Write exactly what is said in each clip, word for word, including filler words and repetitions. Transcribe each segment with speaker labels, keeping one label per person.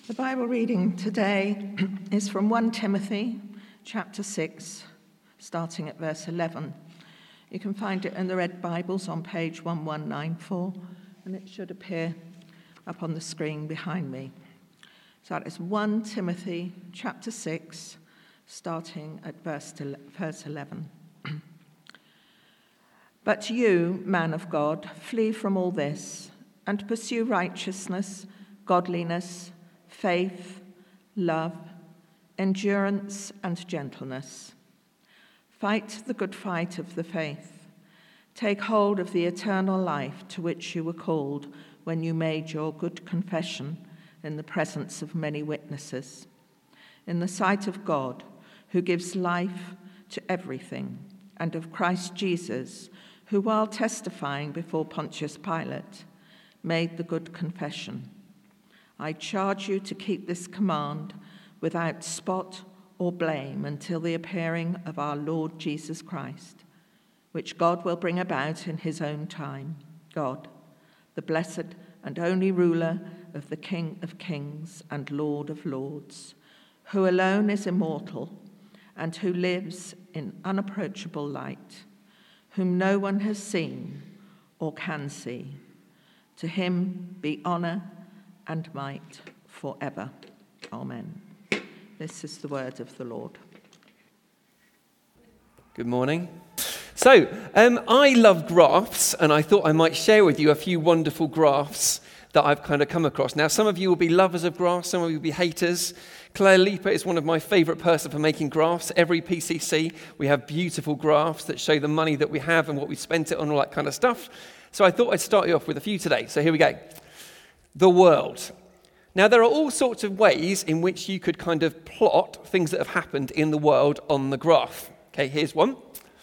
Speaker 1: The Bible reading today is from First Timothy chapter six, starting at verse eleven. You can find it in the Red Bibles on page eleven ninety-four, and it should appear up on the screen behind me. So that is First Timothy chapter six, starting at verse eleven. But you, man of God, flee from all this, and pursue righteousness, godliness, faith, love, endurance, and gentleness. Fight the good fight of the faith. Take hold of the eternal life to which you were called when you made your good confession in the presence of many witnesses, in the sight of God, who gives life to everything, and of Christ Jesus, who, while testifying before Pontius Pilate, made the good confession. I charge you to keep this command without spot or blame until the appearing of our Lord Jesus Christ, which God will bring about in his own time. God, the blessed and only ruler of the King of kings and Lord of lords, who alone is immortal and who lives in unapproachable light, whom no one has seen or can see. To him be honor and might forever. Amen. This is the word of the Lord.
Speaker 2: Good morning. So, um, I love graphs, and I thought I might share with you a few wonderful graphs that I've kind of come across. Now, some of you will be lovers of graphs, some of you will be haters. Claire Leaper is one of my favourite person for making graphs. Every P C C, we have beautiful graphs that show the money that we have and what we spent it on, all that kind of stuff. So I thought I'd start you off with a few today. So here we go. The world. Now, there are all sorts of ways in which you could kind of plot things that have happened in the world on the graph. Okay, here's one.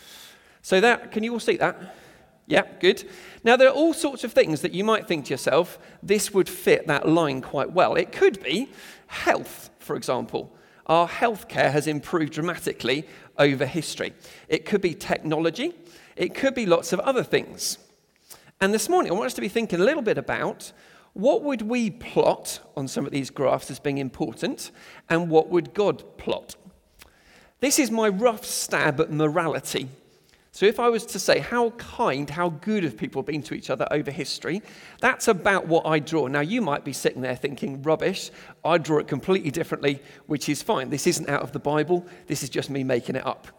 Speaker 2: So that, can you all see that? Yeah, good. Now, there are all sorts of things that you might think to yourself, this would fit that line quite well. It could be health, for example. Our healthcare has improved dramatically over history. It could be technology. It could be lots of other things. And this morning, I want us to be thinking a little bit about what would we plot on some of these graphs as being important, and what would God plot? This is my rough stab at morality. So if I was to say how kind, how good have people been to each other over history, that's about what I draw. Now, you might be sitting there thinking, rubbish, I draw it completely differently, which is fine. This isn't out of the Bible. This is just me making it up.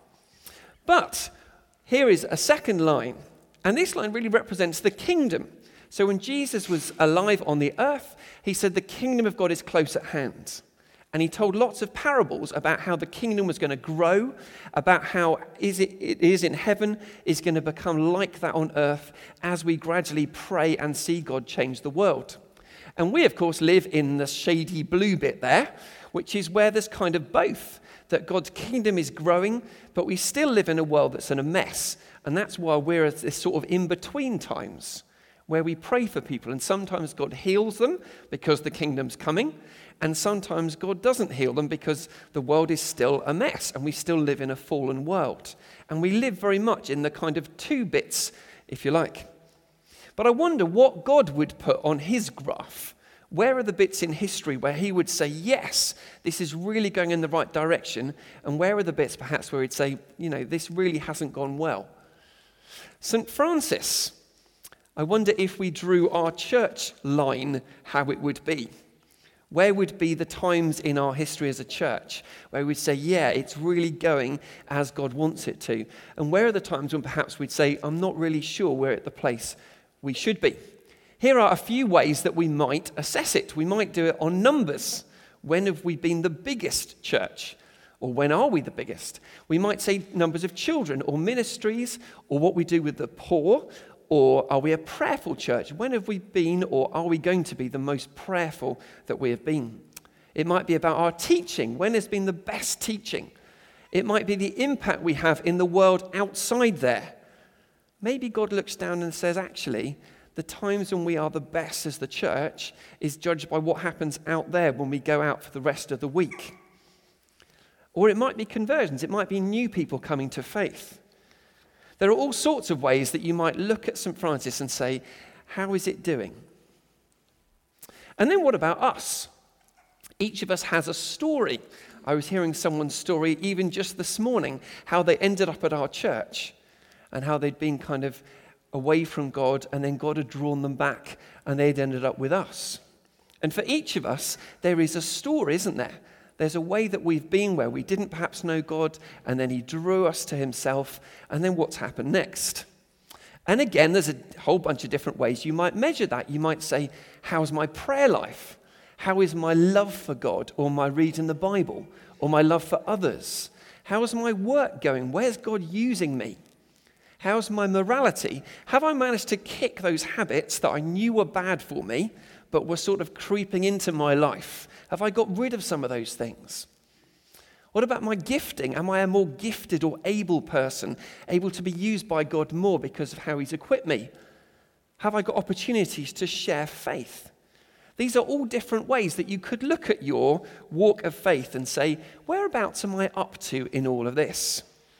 Speaker 2: But here is a second line, and this line really represents the kingdom. So when Jesus was alive on the earth, he said the kingdom of God is close at hand. And he told lots of parables about how the kingdom was going to grow, about how is it, it is in heaven is going to become like that on earth as we gradually pray and see God change the world. And we, of course, live in the shady blue bit there, which is where there's kind of both, that God's kingdom is growing, but we still live in a world that's in a mess. And that's why we're at this sort of in-between times, where we pray for people, and sometimes God heals them because the kingdom's coming, and sometimes God doesn't heal them because the world is still a mess, and we still live in a fallen world. And we live very much in the kind of two bits, if you like. But I wonder what God would put on his graph. Where are the bits in history where he would say, yes, this is really going in the right direction, and where are the bits perhaps where he'd say, you know, this really hasn't gone well? Saint Francis, I wonder if we drew our church line, how it would be. Where would be the times in our history as a church where we'd say, yeah, it's really going as God wants it to? And where are the times when perhaps we'd say, I'm not really sure we're at the place we should be? Here are a few ways that we might assess it. We might do it on numbers. When have we been the biggest church? Or when are we the biggest? We might say numbers of children or ministries, or what we do with the poor. Or are we a prayerful church? When have we been, or are we going to be, the most prayerful that we have been? It might be about our teaching. When has been the best teaching? It might be the impact we have in the world outside there. Maybe God looks down and says, actually, the times when we are the best as the church is judged by what happens out there when we go out for the rest of the week. Or it might be conversions. It might be new people coming to faith. There are all sorts of ways that you might look at Saint Francis and say, how is it doing? And then what about us? Each of us has a story. I was hearing someone's story even just this morning, how they ended up at our church and how they'd been kind of away from God, and then God had drawn them back and they'd ended up with us. And for each of us, there is a story, isn't there? There's a way that we've been where we didn't perhaps know God, and then he drew us to himself, and then what's happened next? And again, there's a whole bunch of different ways you might measure that. You might say, how's my prayer life? How is my love for God, or my reading the Bible, or my love for others? How's my work going? Where's God using me? How's my morality? Have I managed to kick those habits that I knew were bad for me, but were sort of creeping into my life? Have I got rid of some of those things? What about my gifting? Am I a more gifted or able person, able to be used by God more because of how he's equipped me? Have I got opportunities to share faith? These are all different ways that you could look at your walk of faith and say, whereabouts am I up to in all of this?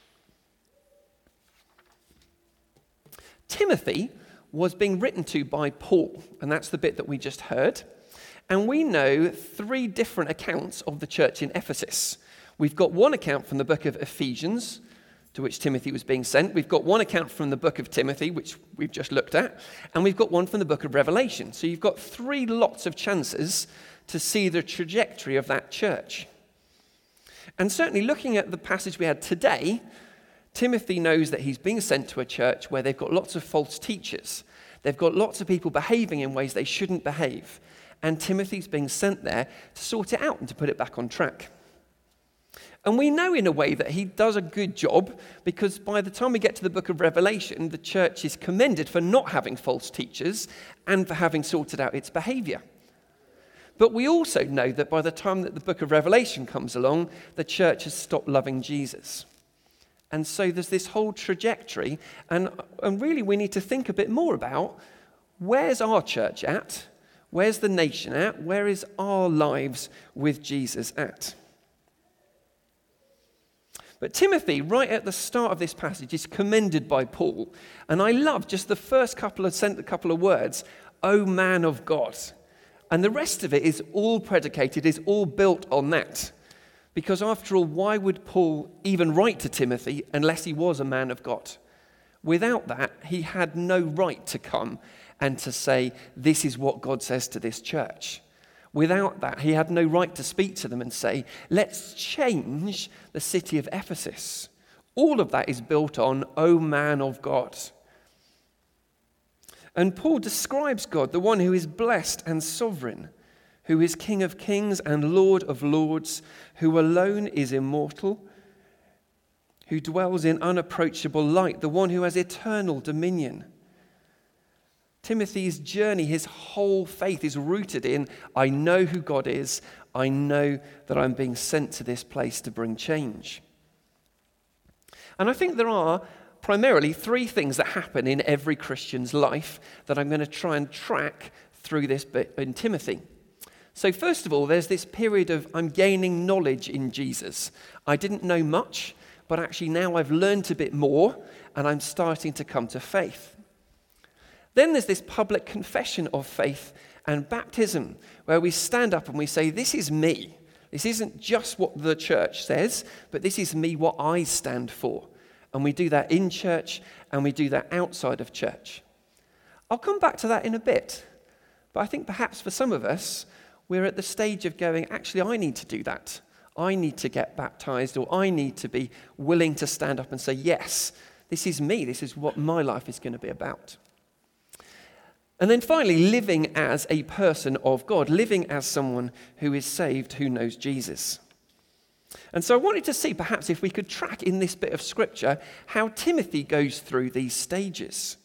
Speaker 2: Timothy was being written to by Paul, and that's the bit that we just heard. And we know three different accounts of the church in Ephesus. We've got one account from the book of Ephesians, to which Timothy was being sent. We've got one account from the book of Timothy, which we've just looked at. And we've got one from the book of Revelation. So you've got three lots of chances to see the trajectory of that church. And certainly looking at the passage we had today, Timothy knows that he's being sent to a church where they've got lots of false teachers. They've got lots of people behaving in ways they shouldn't behave. And Timothy's being sent there to sort it out and to put it back on track. And we know in a way that he does a good job, because by the time we get to the book of Revelation, the church is commended for not having false teachers and for having sorted out its behavior. But we also know that by the time that the book of Revelation comes along, the church has stopped loving Jesus. And so there's this whole trajectory, and, and really we need to think a bit more about, where's our church at? Where's the nation at? Where is our lives with Jesus at? But Timothy, right at the start of this passage, is commended by Paul. And I love just the first couple of sent a couple of words, "O man of God." And the rest of it is all predicated, is all built on that. Because after all, why would Paul even write to Timothy unless he was a man of God? Without that, he had no right to come and to say, this is what God says to this church. Without that, he had no right to speak to them and say, let's change the city of Ephesus. All of that is built on, O man of God. And Paul describes God, the one who is blessed and sovereign, who is King of kings and Lord of lords, who alone is immortal, who dwells in unapproachable light, the one who has eternal dominion. Timothy's journey, his whole faith is rooted in, I know who God is, I know that I'm being sent to this place to bring change. And I think there are primarily three things that happen in every Christian's life that I'm going to try and track through this bit in Timothy. So first of all, there's this period of I'm gaining knowledge in Jesus. I didn't know much, but actually now I've learned a bit more and I'm starting to come to faith. Then there's this public confession of faith and baptism, where we stand up and we say, this is me. This isn't just what the church says, but this is me, what I stand for. And we do that in church and we do that outside of church. I'll come back to that in a bit. But I think perhaps for some of us, we're at the stage of going, actually, I need to do that. I need to get baptized, or I need to be willing to stand up and say, yes, this is me. This is what my life is going to be about. And then finally, living as a person of God, living as someone who is saved, who knows Jesus. And so I wanted to see perhaps if we could track in this bit of scripture how Timothy goes through these stages.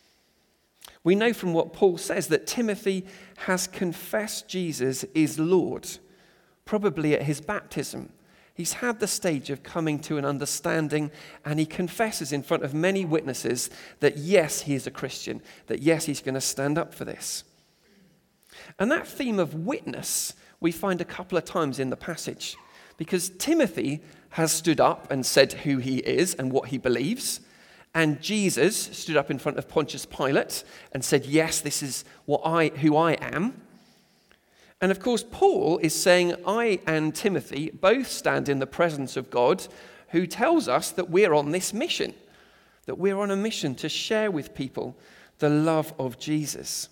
Speaker 2: We know from what Paul says that Timothy has confessed Jesus is Lord, probably at his baptism. He's had the stage of coming to an understanding, and he confesses in front of many witnesses that yes, he is a Christian, that yes, he's going to stand up for this. And that theme of witness we find a couple of times in the passage, because Timothy has stood up and said who he is and what he believes. And Jesus stood up in front of Pontius Pilate and said, yes, this is what I, who I am. And of course, Paul is saying, I and Timothy both stand in the presence of God, who tells us that we're on this mission, that we're on a mission to share with people the love of Jesus.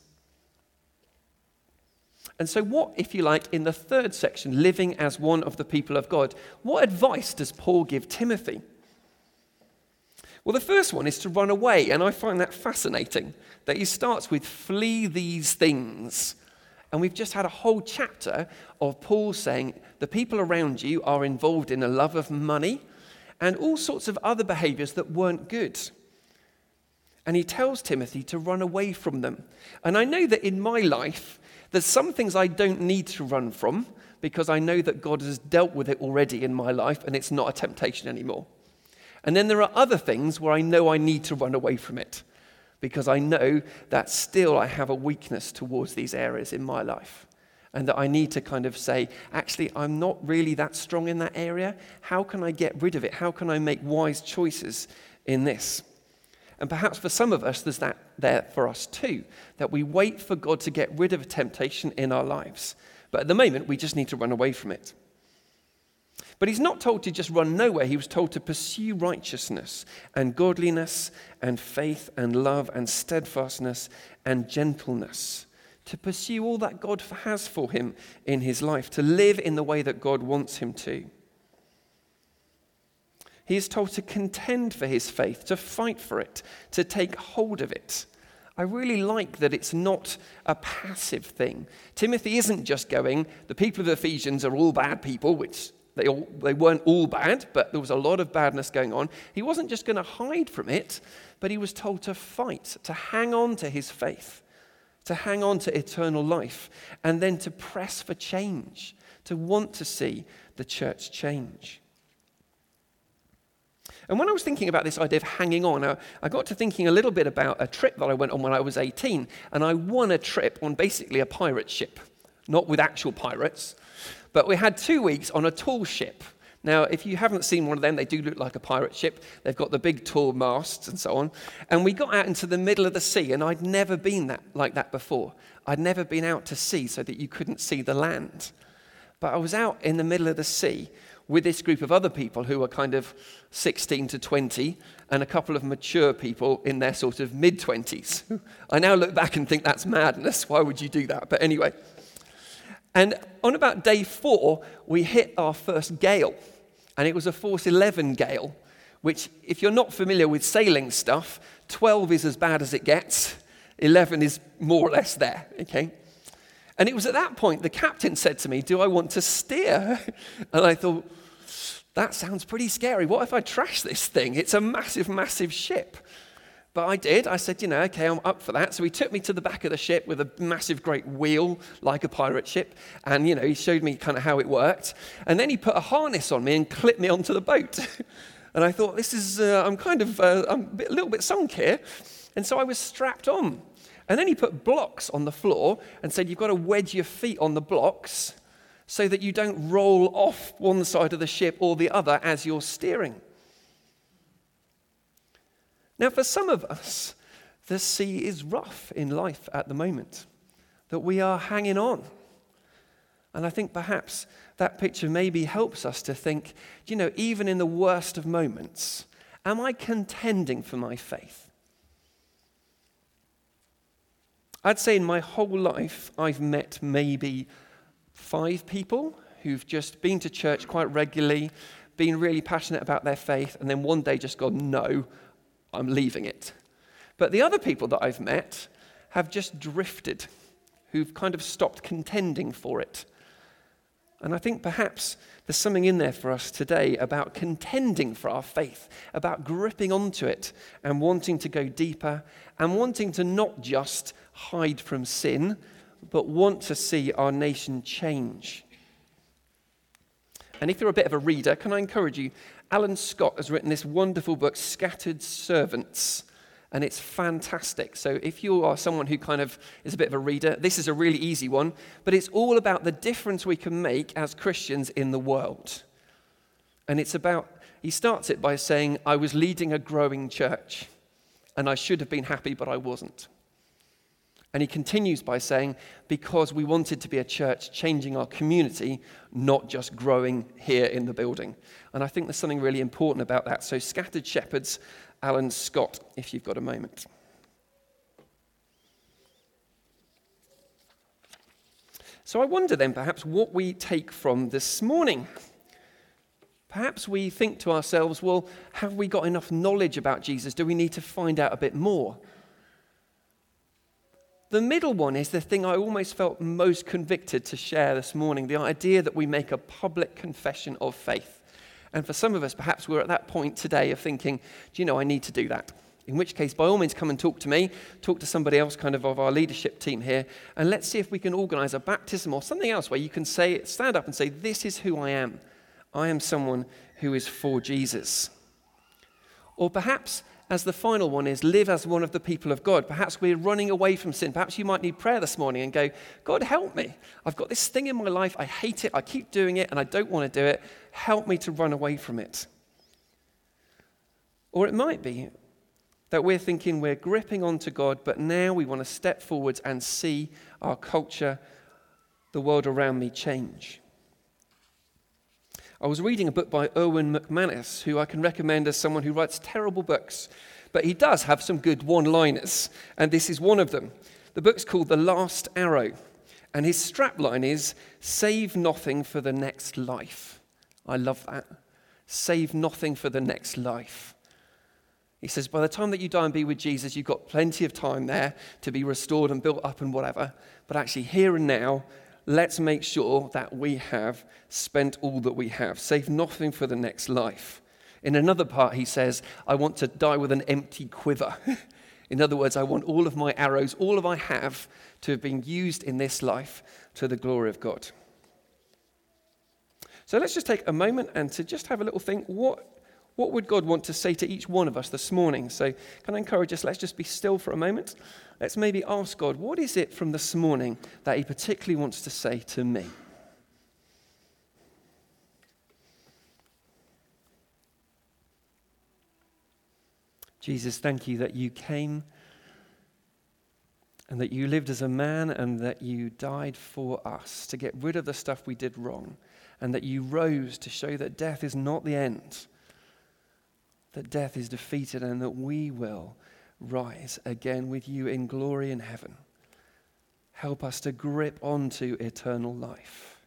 Speaker 2: And so what, if you like, in the third section, living as one of the people of God, what advice does Paul give Timothy? Well, the first one is to run away, and I find that fascinating, that he starts with flee these things. And we've just had a whole chapter of Paul saying the people around you are involved in a love of money and all sorts of other behaviors that weren't good. And he tells Timothy to run away from them. And I know that in my life, there's some things I don't need to run from because I know that God has dealt with it already in my life and it's not a temptation anymore. And then there are other things where I know I need to run away from it because I know that still I have a weakness towards these areas in my life and that I need to kind of say, actually, I'm not really that strong in that area. How can I get rid of it? How can I make wise choices in this? And perhaps for some of us, there's that there for us too, that we wait for God to get rid of a temptation in our lives. But at the moment, we just need to run away from it. But he's not told to just run nowhere. He was told to pursue righteousness and godliness and faith and love and steadfastness and gentleness. To pursue all that God has for him in his life, to live in the way that God wants him to. He is told to contend for his faith, to fight for it, to take hold of it. I really like that it's not a passive thing. Timothy isn't just going, the people of Ephesians are all bad people, which they, all, they weren't all bad, but there was a lot of badness going on. He wasn't just going to hide from it, but he was told to fight, to hang on to his faith, to hang on to eternal life, and then to press for change, to want to see the church change. And when I was thinking about this idea of hanging on, I, I got to thinking a little bit about a trip that I went on when I was eighteen. And I won a trip on basically a pirate ship. Not with actual pirates. But we had two weeks on a tall ship. Now, if you haven't seen one of them, they do look like a pirate ship. They've got the big tall masts and so on. And we got out into the middle of the sea. And I'd never been that like that before. I'd never been out to sea so that you couldn't see the land. But I was out in the middle of the sea with this group of other people who were kind of sixteen to twenty and a couple of mature people in their sort of mid-twenties. I now look back and think that's madness. Why would you do that? But anyway. And on about day four, we hit our first gale. And it was a force eleven gale, which if you're not familiar with sailing stuff, twelve is as bad as it gets. eleven is more or less there, okay? And it was at that point the captain said to me, do I want to steer? And I thought, that sounds pretty scary. What if I trash this thing? It's a massive, massive ship. But I did. I said, you know, okay, I'm up for that. So he took me to the back of the ship with a massive, great wheel, like a pirate ship. And, you know, he showed me kind of how it worked. And then he put a harness on me and clipped me onto the boat. And I thought, this is, uh, I'm kind of, uh, I'm a, bit, a little bit sunk here. And so I was strapped on. And then he put blocks on the floor and said, you've got to wedge your feet on the blocks so that you don't roll off one side of the ship or the other as you're steering. Now, for some of us, the sea is rough in life at the moment, that we are hanging on. And I think perhaps that picture maybe helps us to think, you know, even in the worst of moments, am I contending for my faith? I'd say in my whole life, I've met maybe five people who've just been to church quite regularly, been really passionate about their faith, and then one day just gone, no, I'm leaving it. But the other people that I've met have just drifted, who've kind of stopped contending for it. And I think perhaps there's something in there for us today about contending for our faith, about gripping onto it and wanting to go deeper and wanting to not just hide from sin, but want to see our nation change. And if you're a bit of a reader, can I encourage you? Alan Scott has written this wonderful book, Scattered Servants, and it's fantastic. So if you are someone who kind of is a bit of a reader, this is a really easy one, but it's all about the difference we can make as Christians in the world. And it's about, he starts it by saying, I was leading a growing church, and I should have been happy, but I wasn't. And he continues by saying, because we wanted to be a church changing our community, not just growing here in the building. And I think there's something really important about that. So Scattered Shepherds, Alan Scott, if you've got a moment. So I wonder then perhaps what we take from this morning. Perhaps we think to ourselves, well, have we got enough knowledge about Jesus? Do we need to find out a bit more? The middle one is the thing I almost felt most convicted to share this morning, the idea that we make a public confession of faith. And for some of us, perhaps we're at that point today of thinking, do you know, I need to do that. In which case, by all means, come and talk to me, talk to somebody else kind of of our leadership team here, and let's see if we can organize a baptism or something else where you can say, stand up and say, this is who I am. I am someone who is for Jesus. Or perhaps, as the final one is, live as one of the people of God. Perhaps we're running away from sin. Perhaps you might need prayer this morning and go, God, help me. I've got this thing in my life. I hate it. I keep doing it, and I don't want to do it. Help me to run away from it. Or it might be that we're thinking we're gripping onto God, but now we want to step forwards and see our culture, the world around me, change. I was reading a book by Erwin McManus, who I can recommend as someone who writes terrible books, but he does have some good one-liners, and this is one of them. The book's called The Last Arrow, and his strapline is, save nothing for the next life. I love that. Save nothing for the next life. He says, by the time that you die and be with Jesus, you've got plenty of time there to be restored and built up and whatever, but actually here and now, let's make sure that we have spent all that we have. Save nothing for the next life. In another part, he says, I want to die with an empty quiver. In other words, I want all of my arrows, all of I have, to have been used in this life to the glory of God. So let's just take a moment and to just have a little think, what, what would God want to say to each one of us this morning? So can I encourage us, let's just be still for a moment. Let's maybe ask God, what is it from this morning that he particularly wants to say to me? Jesus, thank you that you came and that you lived as a man and that you died for us to get rid of the stuff we did wrong, and that you rose to show that death is not the end, that death is defeated, and that we will rise again with you in glory in heaven. Help us to grip onto eternal life.